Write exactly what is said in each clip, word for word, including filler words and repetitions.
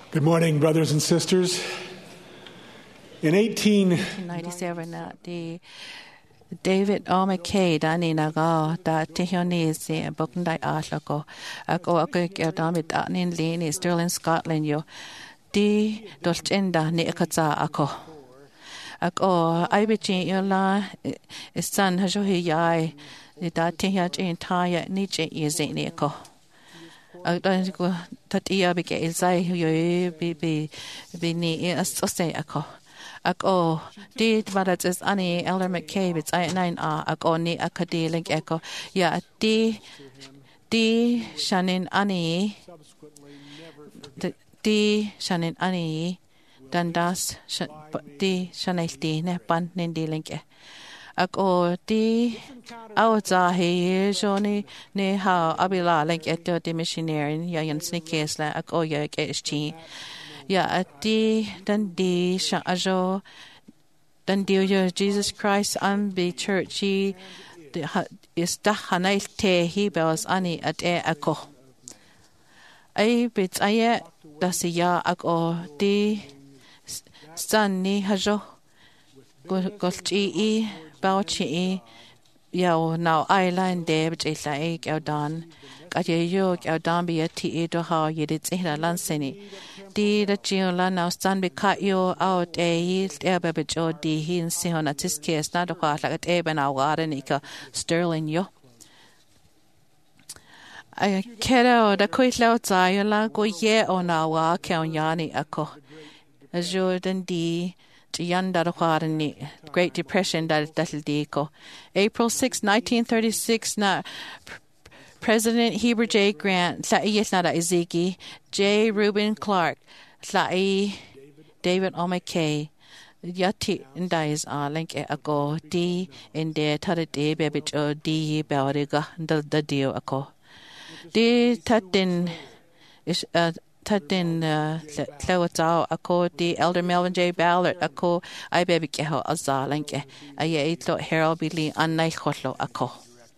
Good morning, brothers and sisters. In eighteen ninety-seven, uh, the David O. McKay, Danny Naga, that Tihonis, Bokundai Atlako, Ako Akik, Damit Anin Lane, Sterling, Scotland, yo, Di Dolcenda, Nikatsa Ako. Ako, I between Yola, son Hajohi Yai, the Datihaj entire Nietzsche is in Nico. I don't go Tatia Big Zai, you be be be near us to say Ako. Ako, did Vadat is Annie, Elder McCabe, it's I nine R, Ako ni Akadi link echo. Ya, D D Shannon Annie, D Shannon Annie, Dundas, D Shanel D, Nepan, Nindi link. Ako, D Awazahi, Johnny, Ne how Abila link at the missionary, Yayan Snickes, like Ako Yak H T. Ya ati dan di sha ajo dan dio yo Jesus Christ am be churchy is da hanai te he bells ani at e ako ai bit aye da si ya ako di san ni hajo golchi e bauchi ya now island de bit is like eldan ka ye yo eldan be ati e do ha yedit e la lanseni di da chiola now stand be cut you out a heel ebe be jo di hin si hona tis case na do ka la at ebe na ware ni ka sterling yo I kero da quit lao za yo la go ye o na wa kaun yani ako as jordan di yanda do ware ni Great Depression da datl di ko April sixth nineteen thirty-six na President Heber J. Grant, Tla'i Nada Ezeki, J. Reuben Clark, Tla'i David O. McKay, Yati Ndais A. Link Ako, D. Inde Tada D. Bebich O. D. Bauriga, the deal Ako. D. Tatin is uh Tatin Tlawatao Ako, D. Elder Melvin J. Ballard Ako, I baby Keho Azza Link, Aye Itlo Harold Billy, Annai Hotlo Ako.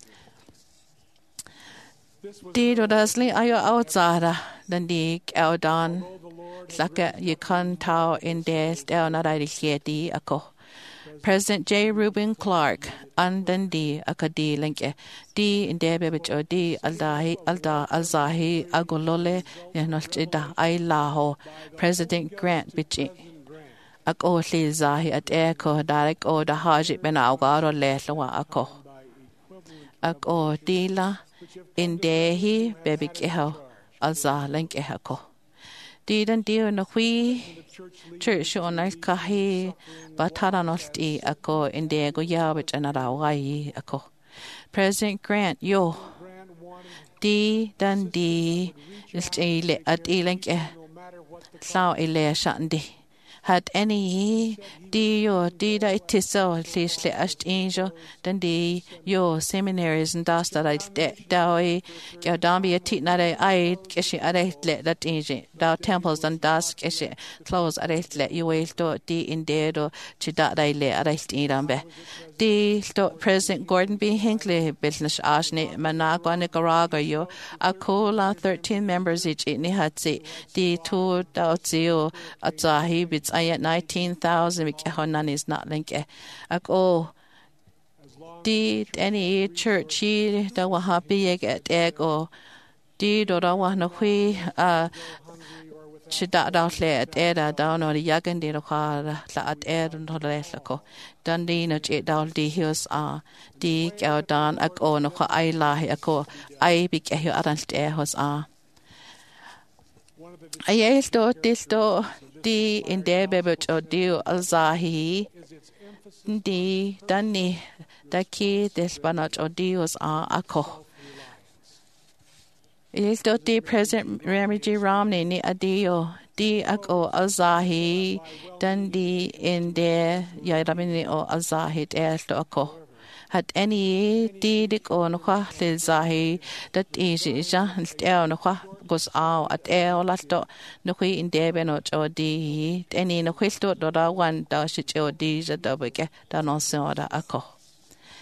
Di rodasli ayo outsara dan di eldan laka yikon tau in des del nadai di ako President J. Reuben Clark andan di akadi linke di in de bebich o di aldahi alda alzahi agolole yanolchida ay laho President Grant bichi ako li zahi at eko direct o da haji benawgaro lehlawa ako ako dila in dehi baby keho alza link ehako didan dio no hui church on al kahi bataranolti ako in de go yabich anarawai ako President Grant yo di dan di ile at ilink eh sao ile shandi had any di yo di da itiso lisle ast angel dan di yo seminaries and das that I dawi ya dambi atit na I keshi are let that angel da temples and das keshi close are let you will do di in there do chida dai le are idambe di to President Gordon B. Hinckley business ashne managua Nicaragua yo akola thirteen members each ni hatsi di two dautio atzahi bits ayat nineteen thousand honan is not link ak oh di any church da wa happy get ego di do da wa no hui uh chida da le at era down or yagan di ro kha la at er no le ko dan di no che dal di hios a di ka dan ak o no kha ai la ko ai bi ke hi aran te hos a ai el do dis do di in de bebech o di alzahi di dani daki despanach o dios a ako il do di President Ramji Romney ni adio di ako alzahi dan di in de yaramini o alzahi el do ako had any di dik o no kwa le zahi that is ja el no kwa goes out at el lato no kwi in debe no chodi any no kwisto do da one da shi chodi ja da beke da no so da ako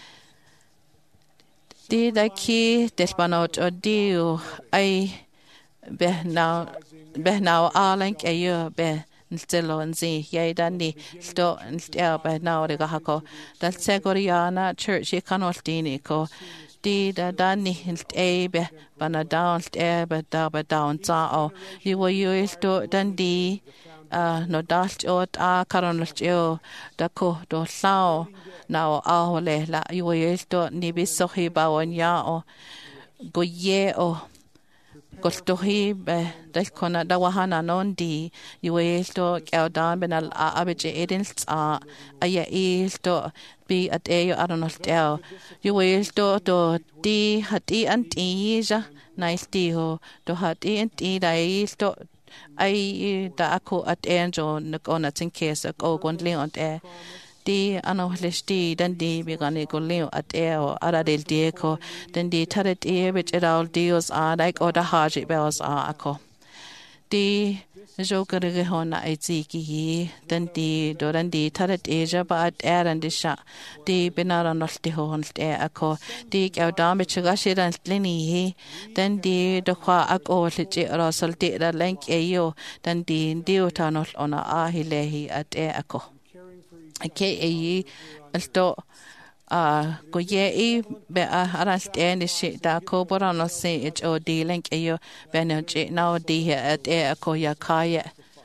di da ki despano chodi ai be now be now alenk ayo be Stilo and Z, yea, dandy, sto and stel by now the Gahako, that Segoriana church ye cannot dinico, D da danny and abe, bana down stair, but down but down zao, you were used to dandy, uh, no dust or a caronostio, da co do sao, now aole la, you were used to nibisohi bawan yao, go ye o. Gostohi be dalkona dawahana non di yuesto keldan benal abeje edins a aya esto be at e aronostel yuesto do di hati antija nice di ho do hati anti da esto ai da ako at enjo nakona tinkesa go gondli on e di ano listi dan di bigani golio at eo ara del dieko dan di taret e which it all deals are like or the haji bells are ako di jokere hona itiki dan di do dan di taret eja ba at er and di sha di binara nosti hon e ako di ka dame chugashi dan lini dan di do kwa ako lichi rasal di da link e yo dan di diutanol ona ahilehi at e ako Ke e sto a go ye e be a arast en shi da ko borano se it o di link e yo benergy now di he at e ko ya kaya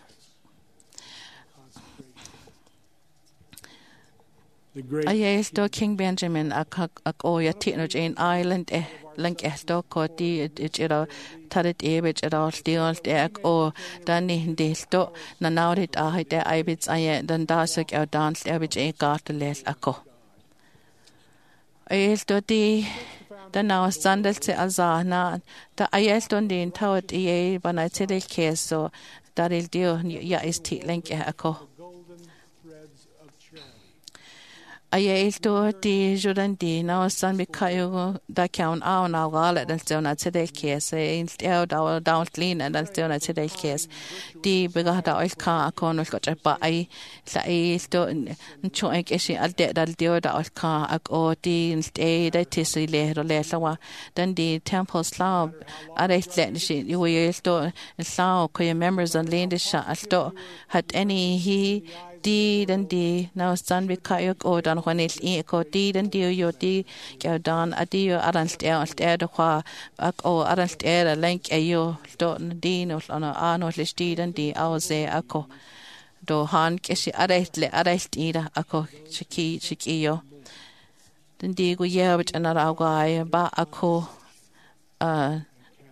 Aye sto King Benjamin a a o ya tino in Ireland e link e sto ko di it iro tarit e bit it all still e o dani di sto na naurit a hite I bits aye dan dasik e dance e bit e gat les ako Aye sto di dan now sandal se azana da aye sto din tawt e banai tedel keso daril dio ya is ti link e ako Aye sto di Jordan di now san bi kayo da count out now gala dan stona tedel kes in steo da down clean and dan stona tedel kes di biga da oil ka akon ul got ba ai sa ai sto ncho ek eshi al de dal dio da oil ka ak o di ste da tisi le ro le sawa dan di temple slav are let shi you we sto slav ko members on land sha sto hat any he di dan di now san bi kayo o dan Juanil e ko di dan di yo di ka dan adi yo aran stel stel de kwa ak o aran stel link e yo do di no ana ano listi dan di auze ako do han keshi aretle arestira ako chiki chiki yo dan di go ye bit anara agay ba ako uh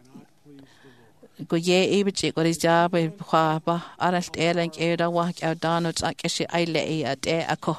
go ye e bit go ris job kwa ba aran stel link e da wa ka dan o keshi ai le e ate ako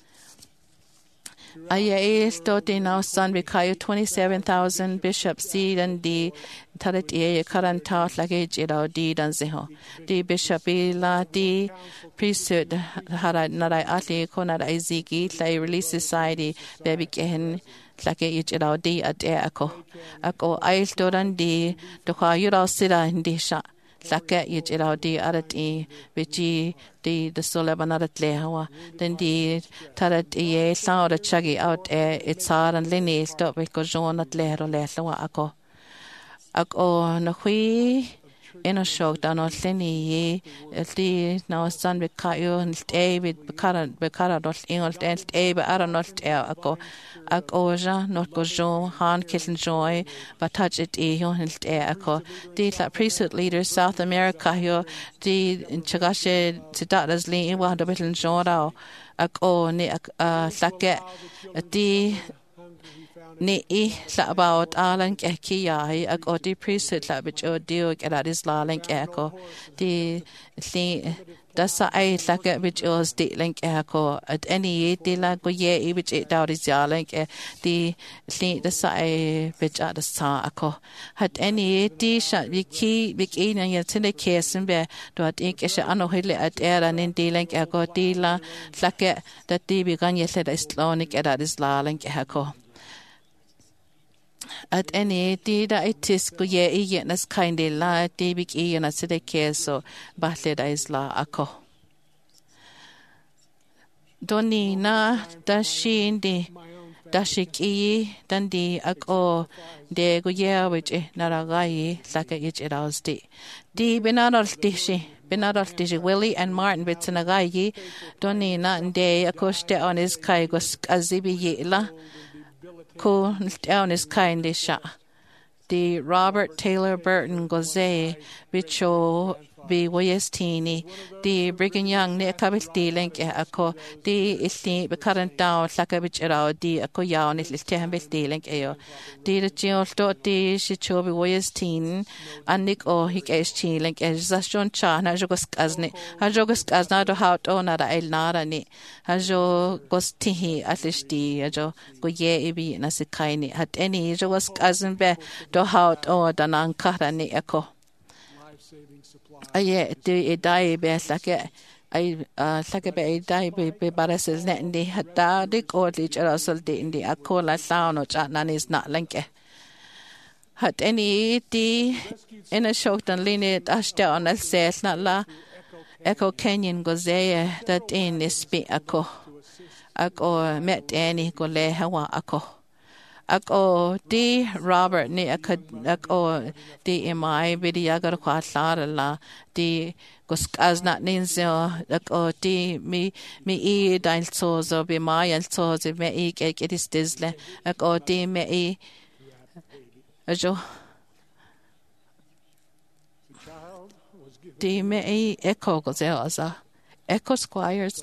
Aye sto di now san bikayo twenty-seven thousand bishop seed and di taret e karanta lage jira di dan zeho di bishop la di priesthood hara narai ati ko narai ziki lai release society baby ken lage jira di at e ako ako ai sto dan di to ka yura sira ndi sha Laka yit iraw di arat i bichi di the sola banarat lehawa then di tarat i e saura chagi out e itsar an lini stop ko jonat lehro lehlawa ako ako na hui eno shok dan ol lini di na san be kayo stay with bekara bekara dot ingol den stay be ara not e ako ako ja not go jon han kitten joy but touch it e yo hilt e ako di la priesthood leaders South America yo di chagashe tidadas li wa da bitel jora ako ni a sake di ni i la about alan ke ki ai ak o di priesthood la bit o dio ke that is la link ako di li dasa ai la ke bit o sti link ako at any di la go ye i bit it out is ya link di li dasa ai bit at the sa ako hat any di sha bi ki bi ki na ya tene ke simbe do at ik she ano hele at era nin di link ako di la la ke that di bi gan ye se da islonic at that is la link ako at any di da itis go ye i yenas kinde la di big i na side keso bahle da isla ako doni na da shin di dashiki dandi ako de goya which naragai saka ich erausti di benaraltishi benaraltishi Willie and Martin bitsanagayi donina nde akoste on his kai gos azibi yela ko on his kind sha di Robert Taylor Burton goze bicho bi wayestini di Brigham Young ne kabilti link ako di isni be current down saka bich erao di ako yaw ne liste hambilti link ayo di de jiol to di shicho bi wayestin annik o hik esti link e zasjon cha na jogos kazne ha jogos kazna do haut o na da el nara ni ha jo gostihi atlisti ajo go ye ibi na sikaini hat any jogos kazn be do haut o da nan kara ni ako aye di dai be sake ai sake be dai be be barases net ndi hata dik or lich rasal di ndi akola sound cha nanis na lenke hat any di in a shoktan line ashte on el ses na la echo kenyan goze that in is be ako ako met any go le hawa ako ako di Robert ni ako di imai bidi agar khwasar la di goskazna ninzo ako di mi mi i dail sozo bi mai al sozo me i ke ke disle ako di me i ajo di me i echo gozelza echo squires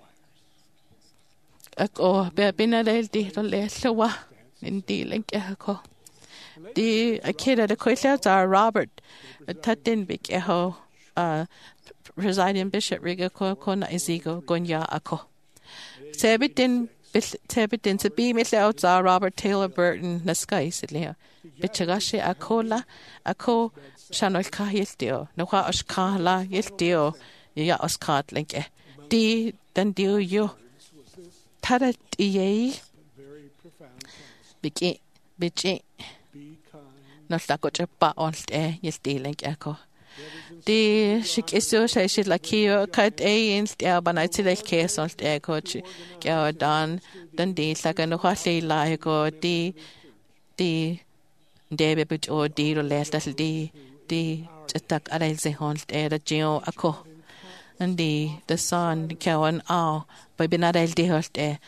ako be binadel di le lewa in dealing echo the a kid at a quailers are Robert tatin big echo uh presiding bishop riga ko kona isigo gonya ako sebitin sebitin to be misle out Robert Taylor Burton na sky sidle bichagashi akola ako shanol ka yeltio no ha oskala yeltio ya oskat linke di dan dio yo tarat ye biki bichi no stako chepa on e yeltiling ako di shikiso shaishi lakio kat e in stia banaitil kes on e coach kya dan dan di saka no khali la ko di di debe bit o di ro lesta di di tak arai se hon e da jio ako andi the son kyawan a by binadel di hoste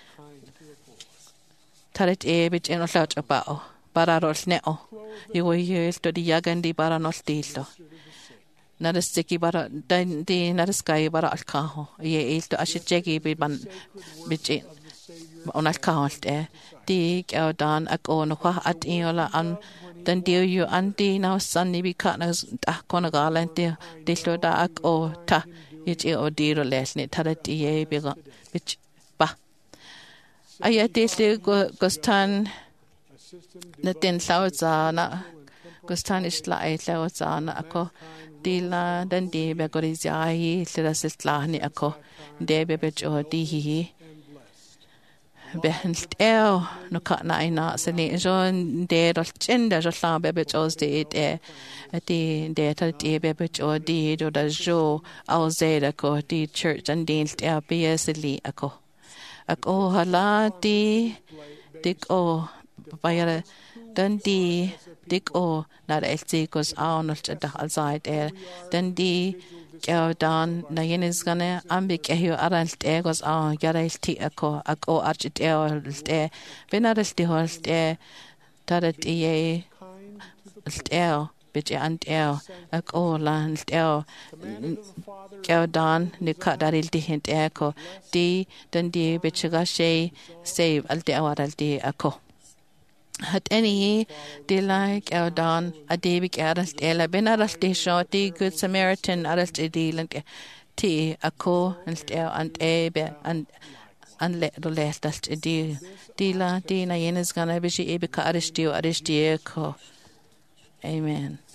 taret e bit en lot about para ros neo yo yo sto di yagandi para nos tilto nada sticky para di nada sky para al kaho ye ilto ashjegi bi ban bit on al kaho e di kau dan ako no kha at iola an dan dio you anti now sunny bi kana ta kona galante dilto da ako ta it o diro lesni taret e bi bit ayatili gustan natin sawzana gustan isla ay sawzana ako dila dan di be gorizai sila ni ako debe be jodi hi behnt el no ka na ina sani jon de dol chenda jo sa be be jos de e di de ta di be be jodi do da jo au zeda ko di church and din el bsli ako ako hala di dik o bayara dan di dik o na elti kos aunol da alside er dan di kau dan na yenis gane ambik ehio aralt egos a yarelti ako ako archit e benarel di holt e tarat e el bit ant el ako lan el kau dan ni ka daril di hint eko di dan di bichiga she save alte awaral di ako hat any di like kau dan adebik aral ela benaral di shoti good Samaritan aral di like ti ako el ant ebe and an le do lestas di di la di na yenes gana bishi ebe ka aristio aristio ko amen.